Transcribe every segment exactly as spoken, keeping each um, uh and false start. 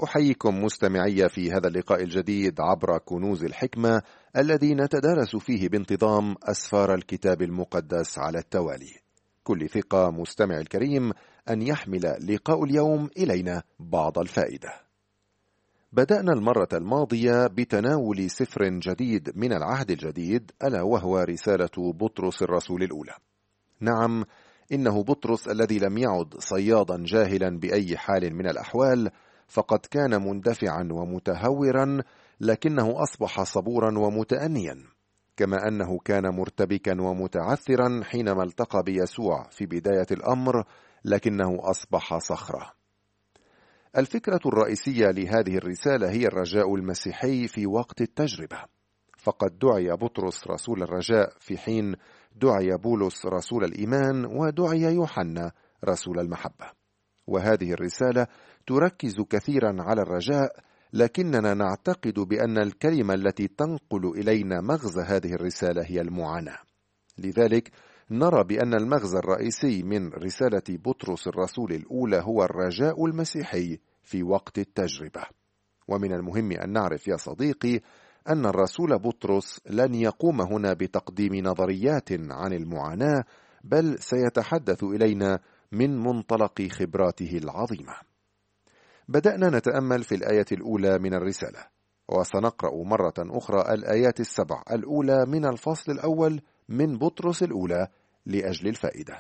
أحييكم مستمعي في هذا اللقاء الجديد عبر كنوز الحكمة الذي نتدارس فيه بانتظام أسفار الكتاب المقدس على التوالي. كل ثقة مستمع الكريم أن يحمل لقاء اليوم إلينا بعض الفائدة. بدأنا المرة الماضية بتناول سفر جديد من العهد الجديد، ألا وهو رسالة بطرس الرسول الأولى. نعم، إنه بطرس الذي لم يعد صيادا جاهلا بأي حال من الأحوال، فقد كان مندفعا ومتهورا، لكنه أصبح صبورا ومتأنيا، كما أنه كان مرتبكا ومتعثرا حينما التقى بيسوع في بداية الأمر، لكنه أصبح صخرة. الفكرة الرئيسية لهذه الرسالة هي الرجاء المسيحي في وقت التجربة، فقد دعي بطرس رسول الرجاء في حين دعي بولس رسول الإيمان ودعي يوحنا رسول المحبة. وهذه الرسالة تركز كثيرا على الرجاء، لكننا نعتقد بأن الكلمة التي تنقل إلينا مغزى هذه الرسالة هي المعاناة. لذلك نرى بأن المغزى الرئيسي من رسالة بطرس الرسول الأولى هو الرجاء المسيحي في وقت التجربة. ومن المهم أن نعرف يا صديقي أن الرسول بطرس لن يقوم هنا بتقديم نظريات عن المعاناة، بل سيتحدث إلينا من منطلق خبراته العظيمة. بدأنا نتأمل في الآية الأولى من الرسالة، وسنقرأ مرة أخرى الآيات السبع الأولى من الفصل الأول من بطرس الأولى لأجل الفائدة.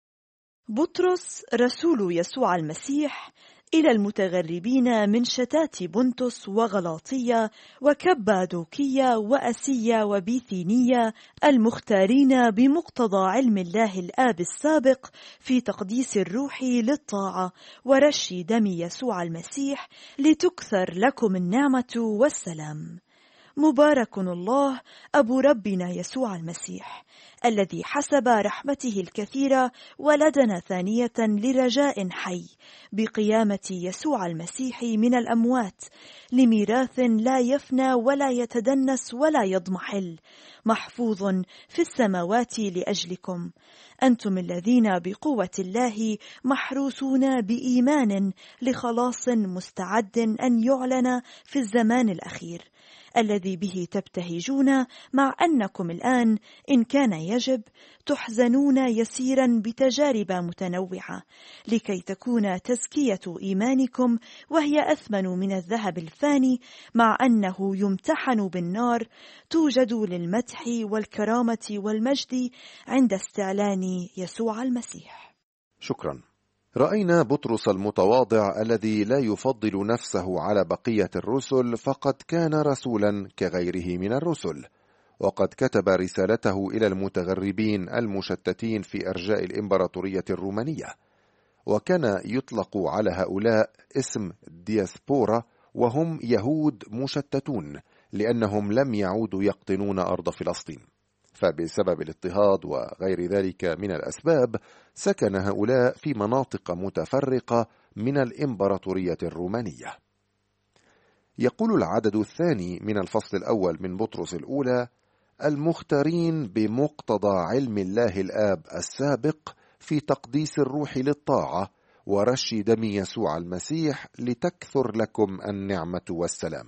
بطرس رسول يسوع المسيح إلى المتغربين من شتات بنطس وغلاطية وكبادوكية وأسية وبيثينية، المختارين بمقتضى علم الله الآب السابق في تقديس الروح للطاعة ورش دم يسوع المسيح، لتكثر لكم النعمة والسلام. مبارك الله أبو ربنا يسوع المسيح، الذي حسب رحمته الكثيرة ولدنا ثانية لرجاء حي بقيامة يسوع المسيح من الأموات، لميراث لا يفنى ولا يتدنس ولا يضمحل، محفوظ في السماوات لأجلكم، أنتم الذين بقوة الله محروسون بإيمان لخلاص مستعد أن يعلن في الزمان الأخير، الذي به تبتهجون، مع أنكم الآن إن كان يجب تحزنون يسيرا بتجارب متنوعة، لكي تكون تزكية إيمانكم وهي أثمن من الذهب الفاني، مع أنه يمتحن بالنار، توجد للمدح والكرامة والمجد عند استعلان يسوع المسيح. شكرا. رأينا بطرس المتواضع الذي لا يفضل نفسه على بقية الرسل، فقد كان رسولا كغيره من الرسل، وقد كتب رسالته إلى المتغربين المشتتين في أرجاء الإمبراطورية الرومانية، وكان يطلق على هؤلاء اسم دياسبورا، وهم يهود مشتتون لأنهم لم يعودوا يقطنون أرض فلسطين، فبسبب الاضطهاد وغير ذلك من الأسباب سكن هؤلاء في مناطق متفرقة من الإمبراطورية الرومانية. يقول العدد الثاني من الفصل الأول من بطرس الأولى: المختارين بمقتضى علم الله الآب السابق في تقديس الروح للطاعة ورش دم يسوع المسيح، لتكثر لكم النعمة والسلام.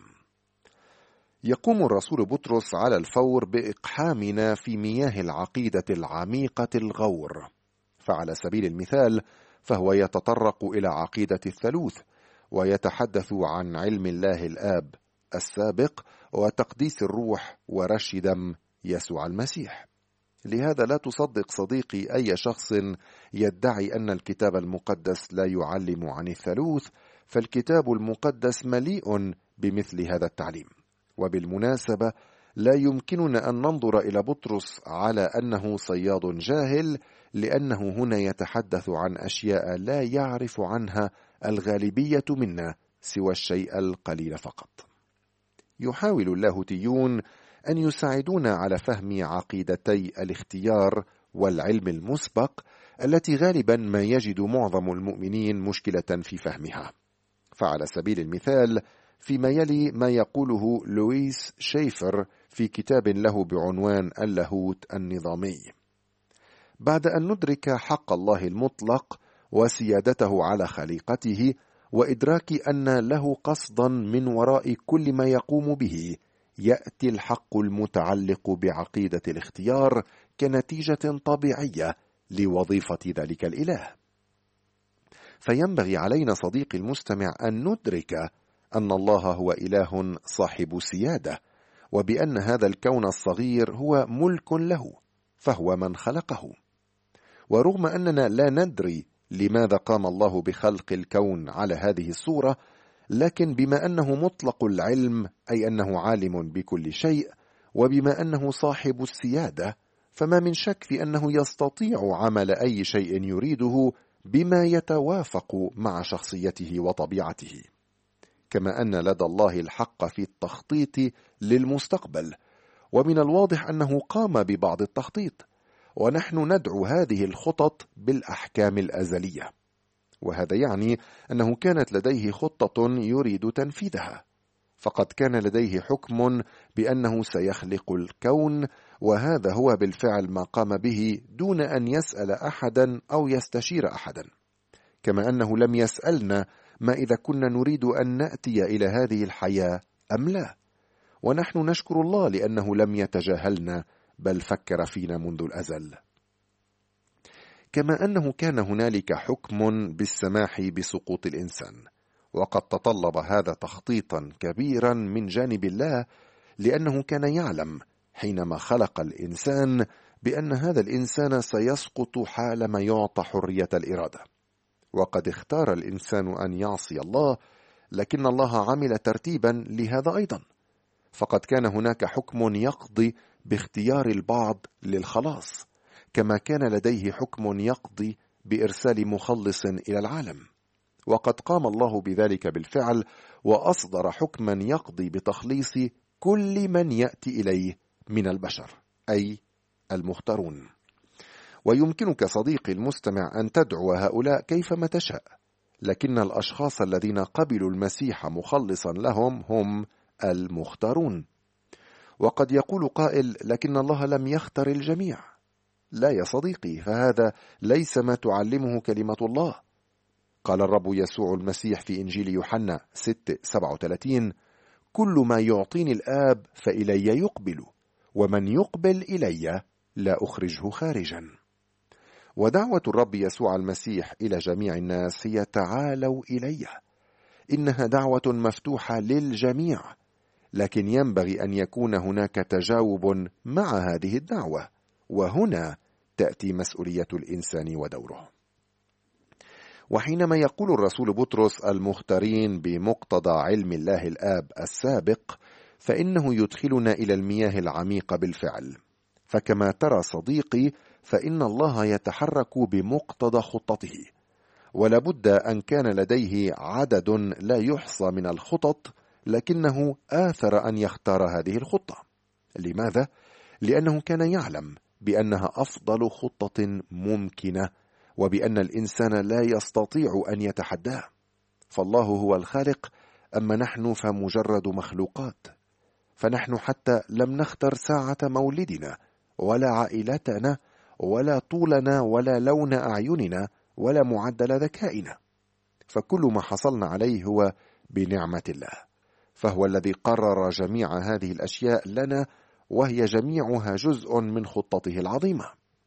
يقوم الرسول بطرس على الفور بإقحامنا في مياه العقيدة العميقة الغور، فعلى سبيل المثال فهو يتطرق إلى عقيدة الثالوث، ويتحدث عن علم الله الآب السابق وتقديس الروح ورش دم يسوع المسيح. لهذا لا تصدق صديقي أي شخص يدعي أن الكتاب المقدس لا يعلم عن الثالوث، فالكتاب المقدس مليء بمثل هذا التعليم. وبالمناسبة لا يمكننا أن ننظر إلى بطرس على أنه صياد جاهل، لأنه هنا يتحدث عن أشياء لا يعرف عنها الغالبية منا سوى الشيء القليل فقط. يحاول اللاهوتيون أن يساعدونا على فهم عقيدتي الاختيار والعلم المسبق، التي غالبا ما يجد معظم المؤمنين مشكلة في فهمها. فعلى سبيل المثال فيما يلي ما يقوله لويس شيفر في كتاب له بعنوان اللاهوت النظامي: بعد أن ندرك حق الله المطلق وسيادته على خليقته وإدراك أن له قصدا من وراء كل ما يقوم به، يأتي الحق المتعلق بعقيدة الاختيار كنتيجة طبيعية لوظيفة ذلك الإله. فينبغي علينا صديقي المستمع أن ندرك أن الله هو إله صاحب سيادة، وبأن هذا الكون الصغير هو ملك له، فهو من خلقه. ورغم أننا لا ندري لماذا قام الله بخلق الكون على هذه الصورة، لكن بما أنه مطلق العلم، أي أنه عالم بكل شيء، وبما أنه صاحب السيادة، فما من شك في أنه يستطيع عمل أي شيء يريده بما يتوافق مع شخصيته وطبيعته. كما أن لدى الله الحق في التخطيط للمستقبل، ومن الواضح أنه قام ببعض التخطيط، ونحن ندعو هذه الخطط بالأحكام الأزلية، وهذا يعني أنه كانت لديه خطة يريد تنفيذها، فقد كان لديه حكم بأنه سيخلق الكون، وهذا هو بالفعل ما قام به دون أن يسأل أحدا أو يستشير أحدا. كما أنه لم يسألنا ما إذا كنا نريد أن نأتي إلى هذه الحياة أم لا، ونحن نشكر الله لأنه لم يتجاهلنا بل فكر فينا منذ الأزل. كما أنه كان هنالك حكم بالسماح بسقوط الإنسان، وقد تطلب هذا تخطيطا كبيرا من جانب الله، لأنه كان يعلم حينما خلق الإنسان بأن هذا الإنسان سيسقط حالما يعطى حرية الإرادة. وقد اختار الإنسان أن يعصي الله، لكن الله عمل ترتيبا لهذا أيضا، فقد كان هناك حكم يقضي باختيار البعض للخلاص، كما كان لديه حكم يقضي بإرسال مخلص إلى العالم. وقد قام الله بذلك بالفعل، وأصدر حكما يقضي بتخليص كل من يأتي إليه من البشر، أي المختارون. ويمكنك صديقي المستمع أن تدعو هؤلاء كيفما تشاء، لكن الأشخاص الذين قبلوا المسيح مخلصا لهم هم المختارون. وقد يقول قائل: لكن الله لم يختر الجميع. لا يا صديقي، فهذا ليس ما تعلمه كلمة الله. قال الرب يسوع المسيح في إنجيل يوحنا ستة سبعة وثلاثين: كل ما يعطيني الآب فإلي يقبل، ومن يقبل إلي لا أخرجه خارجا. ودعوة الرب يسوع المسيح إلى جميع الناس هي: تعالوا إلي. إنها دعوة مفتوحة للجميع، لكن ينبغي أن يكون هناك تجاوب مع هذه الدعوة، وهنا تأتي مسؤولية الإنسان ودوره. وحينما يقول الرسول بطرس المختارين بمقتضى علم الله الآب السابق، فإنه يدخلنا إلى المياه العميقة بالفعل. فكما ترى صديقي، فإن الله يتحرك بمقتضى خطته، ولابد أن كان لديه عدد لا يحصى من الخطط، لكنه آثر أن يختار هذه الخطة. لماذا؟ لأنه كان يعلم بأنها أفضل خطة ممكنة، وبأن الإنسان لا يستطيع أن يتحداه. فالله هو الخالق، أما نحن فمجرد مخلوقات. فنحن حتى لم نختر ساعة مولدنا، ولا عائلتنا، ولا طولنا، ولا لون أعيننا، ولا معدل ذكائنا. فكل ما حصلنا عليه هو بنعمة الله، فهو الذي قرر جميع هذه الأشياء لنا، وهي جميعها جزء من خطته العظيمة.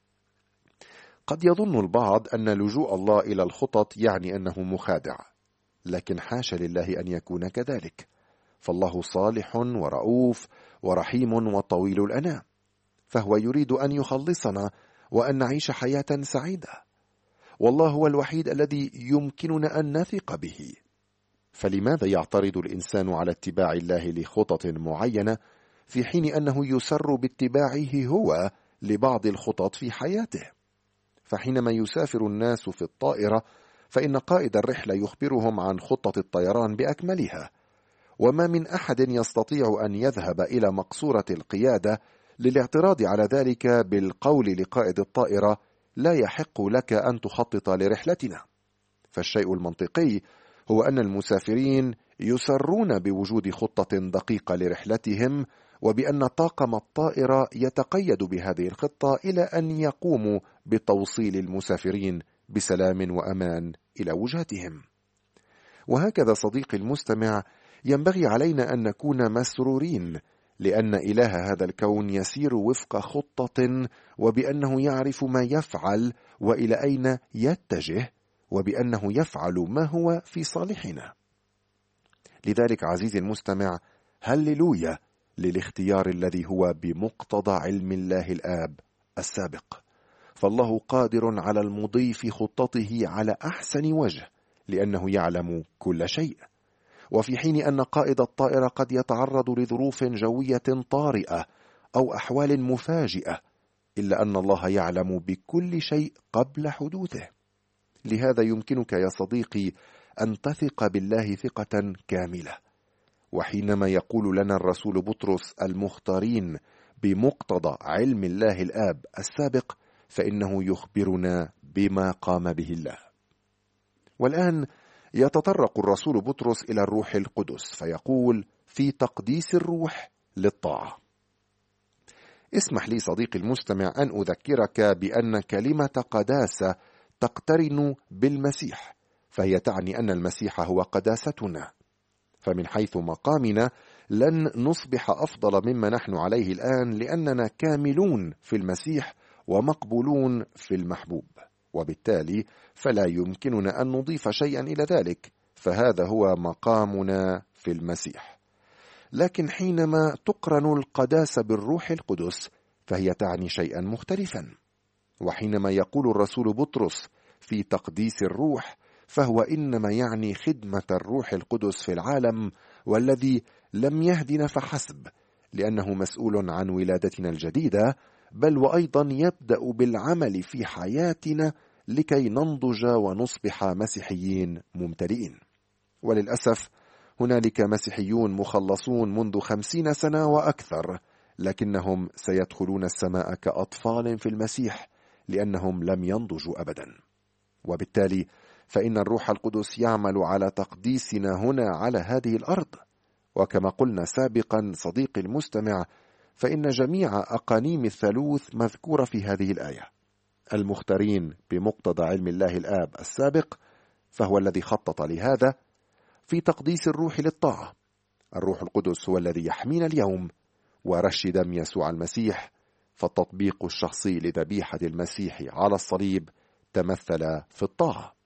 قد يظن البعض أن لجوء الله إلى الخطط يعني أنه مخادع، لكن حاشا لله أن يكون كذلك، فالله صالح ورؤوف ورحيم وطويل الأنام، فهو يريد أن يخلصنا وأن نعيش حياة سعيدة. والله هو الوحيد الذي يمكننا أن نثق به. فلماذا يعترض الإنسان على اتباع الله لخطط معينة، في حين أنه يسر باتباعه هو لبعض الخطط في حياته؟ فحينما يسافر الناس في الطائرة، فإن قائد الرحلة يخبرهم عن خطة الطيران بأكملها، وما من أحد يستطيع أن يذهب إلى مقصورة القيادة للاعتراض على ذلك بالقول لقائد الطائرة: لا يحق لك أن تخطط لرحلتنا. فالشيء المنطقي هو أن المسافرين يسرون بوجود خطة دقيقة لرحلتهم، وبأن طاقم الطائرة يتقيد بهذه الخطة إلى أن يقوموا بتوصيل المسافرين بسلام وأمان إلى وجهتهم. وهكذا صديقي المستمع، ينبغي علينا أن نكون مسرورين لأن إله هذا الكون يسير وفق خطة، وبأنه يعرف ما يفعل وإلى أين يتجه، وبأنه يفعل ما هو في صالحنا. لذلك عزيزي المستمع، هللويا للاختيار الذي هو بمقتضى علم الله الآب السابق، فالله قادر على المضي في خطته على أحسن وجه لأنه يعلم كل شيء. وفي حين أن قائد الطائرة قد يتعرض لظروف جوية طارئة أو أحوال مفاجئة، إلا أن الله يعلم بكل شيء قبل حدوثه. لهذا يمكنك يا صديقي أن تثق بالله ثقة كاملة. وحينما يقول لنا الرسول بطرس المختارين بمقتضى علم الله الآب السابق، فإنه يخبرنا بما قام به الله. والآن يتطرق الرسول بطرس إلى الروح القدس فيقول في تقديس الروح للطاعة. اسمح لي صديقي المستمع أن أذكرك بأن كلمة قداسة تقترن بالمسيح، فهي تعني أن المسيح هو قداستنا. فمن حيث مقامنا لن نصبح أفضل مما نحن عليه الآن، لأننا كاملون في المسيح ومقبولون في المحبوب، وبالتالي فلا يمكننا أن نضيف شيئا إلى ذلك، فهذا هو مقامنا في المسيح. لكن حينما تقرن القداسة بالروح القدس فهي تعني شيئا مختلفا. وحينما يقول الرسول بطرس في تقديس الروح، فهو إنما يعني خدمة الروح القدس في العالم، والذي لم يهدنا فحسب، لأنه مسؤول عن ولادتنا الجديدة، بل وأيضا يبدأ بالعمل في حياتنا لكي ننضج ونصبح مسيحيين ممتلئين. وللأسف هنالك مسيحيون مخلصون منذ خمسين سنة وأكثر، لكنهم سيدخلون السماء كأطفال في المسيح لأنهم لم ينضجوا أبدا. وبالتالي فإن الروح القدس يعمل على تقديسنا هنا على هذه الأرض. وكما قلنا سابقا صديقي المستمع، فإن جميع أقانيم الثالوث مذكورة في هذه الآية. المختارين بمقتضى علم الله الآب السابق، فهو الذي خطط لهذا في تقديس الروح للطاعة. الروح القدس هو الذي يحمينا اليوم، ورش دم يسوع المسيح، فالتطبيق الشخصي لذبيحة المسيح على الصليب تمثل في الطاعة.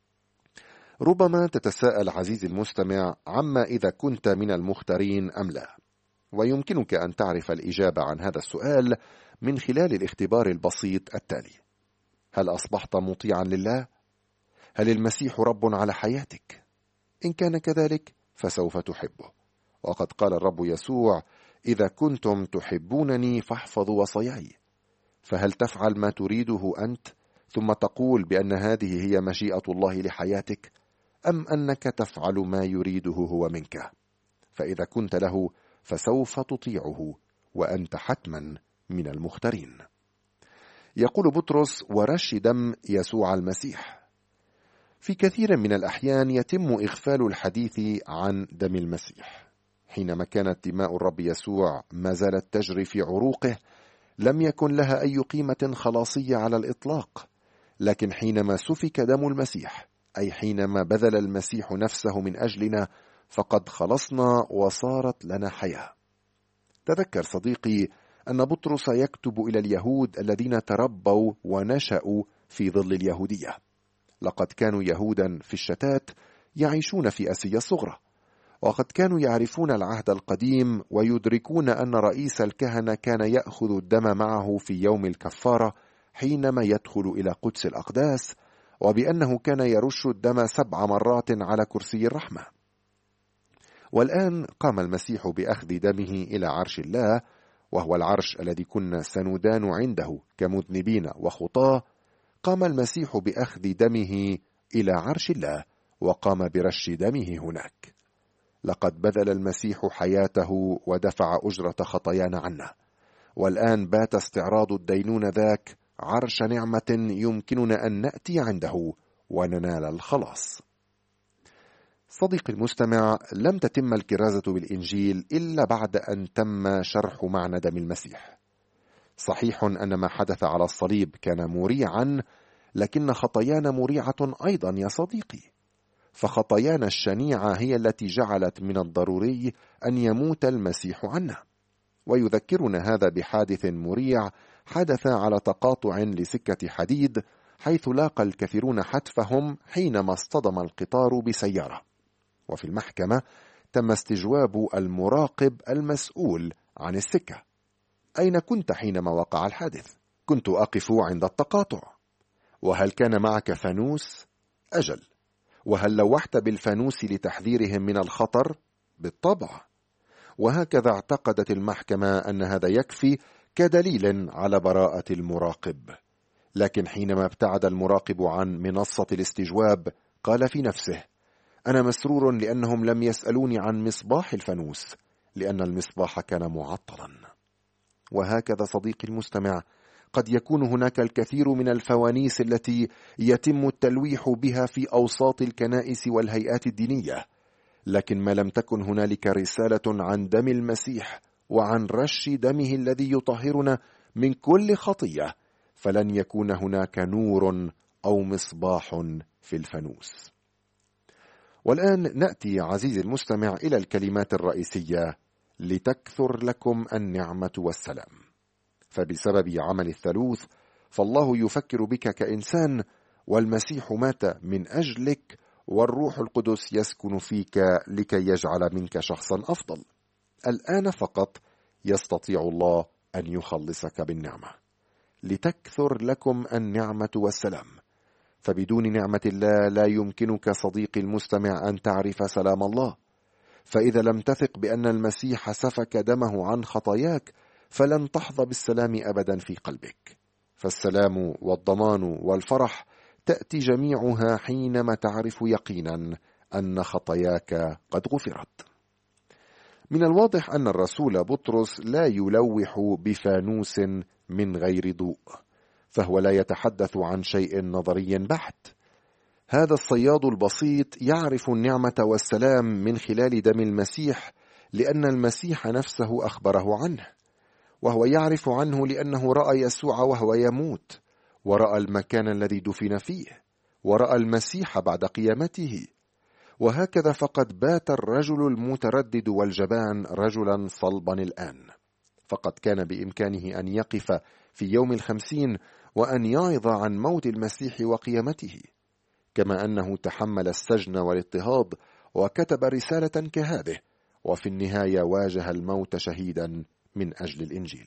ربما تتساءل عزيزي المستمع عما إذا كنت من المختارين أم لا، ويمكنك أن تعرف الإجابة عن هذا السؤال من خلال الاختبار البسيط التالي: هل أصبحت مطيعا لله؟ هل المسيح رب على حياتك؟ إن كان كذلك فسوف تحبه، وقد قال الرب يسوع: إذا كنتم تحبونني فاحفظوا وصاياي. فهل تفعل ما تريده أنت ثم تقول بأن هذه هي مشيئة الله لحياتك، أم أنك تفعل ما يريده هو منك؟ فإذا كنت له فسوف تطيعه، وأنت حتما من المختارين. يقول بطرس: ورش دم يسوع المسيح. في كثير من الأحيان يتم إغفال الحديث عن دم المسيح. حينما كانت دماء الرب يسوع ما زالت تجري في عروقه لم يكن لها أي قيمة خلاصية على الإطلاق، لكن حينما سفك دم المسيح، أي حينما بذل المسيح نفسه من أجلنا، فقد خلصنا وصارت لنا حياة. تذكر صديقي أن بطرس يكتب إلى اليهود الذين تربوا ونشأوا في ظل اليهودية. لقد كانوا يهودا في الشتات يعيشون في آسيا الصغرى، وقد كانوا يعرفون العهد القديم ويدركون أن رئيس الكهنة كان يأخذ الدم معه في يوم الكفارة حينما يدخل إلى قدس الأقداس، وبأنه كان يرش الدم سبع مرات على كرسي الرحمة. والآن قام المسيح بأخذ دمه إلى عرش الله، وهو العرش الذي كنا سندان عنده كمذنبين وخطاة. قام المسيح بأخذ دمه إلى عرش الله، وقام برش دمه هناك. لقد بذل المسيح حياته ودفع أجرة خطايانا عنا، والآن بات استعراض الدينون ذاك عرش نعمة يمكننا أن نأتي عنده وننال الخلاص. صديقي المستمع، لم تتم الكرازة بالإنجيل إلا بعد أن تم شرح معنى دم المسيح. صحيح أن ما حدث على الصليب كان مريعا، لكن خطايانا مريعة أيضا يا صديقي. فخطايانا الشنيعة هي التي جعلت من الضروري أن يموت المسيح عنا. ويذكرنا هذا بحادث مريع حدث على تقاطع لسكة حديد، حيث لاقى الكثيرون حتفهم حينما اصطدم القطار بسيارة. وفي المحكمة تم استجواب المراقب المسؤول عن السكة: أين كنت حينما وقع الحادث؟ كنت أقف عند التقاطع. وهل كان معك فانوس؟ أجل. وهل لوحت بالفانوس لتحذيرهم من الخطر؟ بالطبع. وهكذا اعتقدت المحكمة أن هذا يكفي كدليل على براءة المراقب. لكن حينما ابتعد المراقب عن منصة الاستجواب قال في نفسه: أنا مسرور لأنهم لم يسألوني عن مصباح الفانوس، لأن المصباح كان معطلا. وهكذا صديقي المستمع، قد يكون هناك الكثير من الفوانيس التي يتم التلويح بها في أوساط الكنائس والهيئات الدينية، لكن ما لم تكن هنالك رسالة عن دم المسيح وعن رش دمه الذي يطهرنا من كل خطية، فلن يكون هناك نور أو مصباح في الفانوس. والآن نأتي عزيزي المستمع إلى الكلمات الرئيسية: لتكثر لكم النعمة والسلام. فبسبب عمل الثالوث فالله يفكر بك كإنسان، والمسيح مات من أجلك، والروح القدس يسكن فيك لكي يجعل منك شخصا أفضل. الآن فقط يستطيع الله أن يخلصك بالنعمة. لتكثر لكم النعمة والسلام. فبدون نعمة الله لا يمكنك صديقي المستمع أن تعرف سلام الله. فإذا لم تثق بأن المسيح سفك دمه عن خطاياك فلن تحظى بالسلام أبدا في قلبك. فالسلام والضمان والفرح تأتي جميعها حينما تعرف يقينا أن خطاياك قد غفرت. من الواضح أن الرسول بطرس لا يلوح بفانوس من غير ضوء، فهو لا يتحدث عن شيء نظري بحت. هذا الصياد البسيط يعرف النعمة والسلام من خلال دم المسيح، لأن المسيح نفسه أخبره عنه، وهو يعرف عنه لأنه رأى يسوع وهو يموت، ورأى المكان الذي دفن فيه، ورأى المسيح بعد قيامته. وهكذا فقد بات الرجل المتردد والجبان رجلا صلبا الآن، فقد كان بإمكانه أن يقف في يوم الخمسين وأن يعظ عن موت المسيح وقيامته، كما أنه تحمل السجن والاضطهاد وكتب رسالة كهذه، وفي النهاية واجه الموت شهيدا من أجل الإنجيل.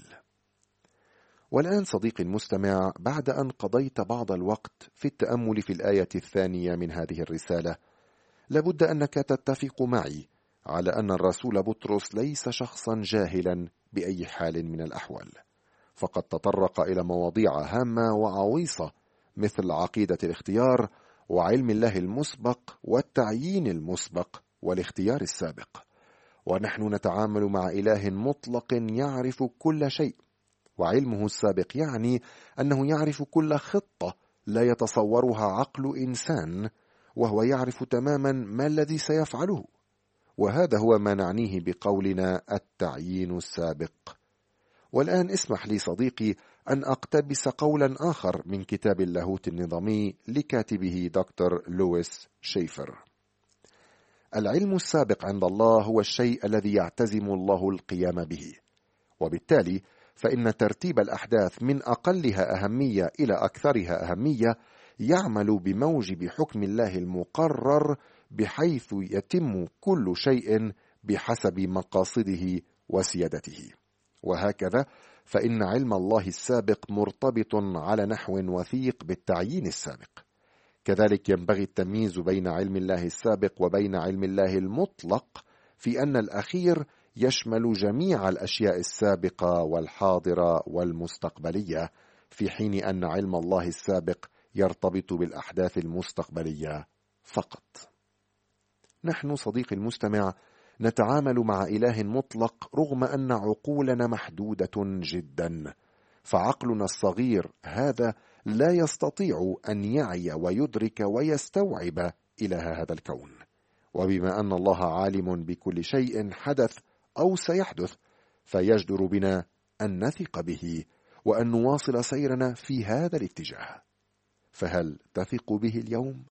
والآن صديقي المستمع، بعد أن قضيت بعض الوقت في التأمل في الآية الثانية من هذه الرسالة، لابد أنك تتفق معي على أن الرسول بطرس ليس شخصا جاهلا بأي حال من الأحوال، فقد تطرق إلى مواضيع هامة وعويصة مثل عقيدة الاختيار وعلم الله المسبق والتعيين المسبق والاختيار السابق. ونحن نتعامل مع إله مطلق يعرف كل شيء، وعلمه السابق يعني أنه يعرف كل خطة لا يتصورها عقل إنسان، وهو يعرف تماما ما الذي سيفعله. وهذا هو ما نعنيه بقولنا التعيين السابق. والآن اسمح لي صديقي أن أقتبس قولا آخر من كتاب اللاهوت النظامي لكاتبه دكتور لويس شيفر: العلم السابق عند الله هو الشيء الذي يعتزم الله القيام به، وبالتالي فإن ترتيب الأحداث من أقلها أهمية إلى أكثرها أهمية يعمل بموجب حكم الله المقرر، بحيث يتم كل شيء بحسب مقاصده وسيادته. وهكذا فإن علم الله السابق مرتبط على نحو وثيق بالتعيين السابق. كذلك ينبغي التمييز بين علم الله السابق وبين علم الله المطلق، في أن الأخير يشمل جميع الأشياء السابقة والحاضرة والمستقبلية، في حين أن علم الله السابق يرتبط بالأحداث المستقبلية فقط. نحن صديقي المستمع نتعامل مع إله مطلق رغم أن عقولنا محدودة جدا، فعقلنا الصغير هذا لا يستطيع أن يعي ويدرك ويستوعب إله هذا الكون. وبما أن الله عالم بكل شيء حدث أو سيحدث، فيجدر بنا أن نثق به وأن نواصل سيرنا في هذا الاتجاه. فهل تثق به اليوم؟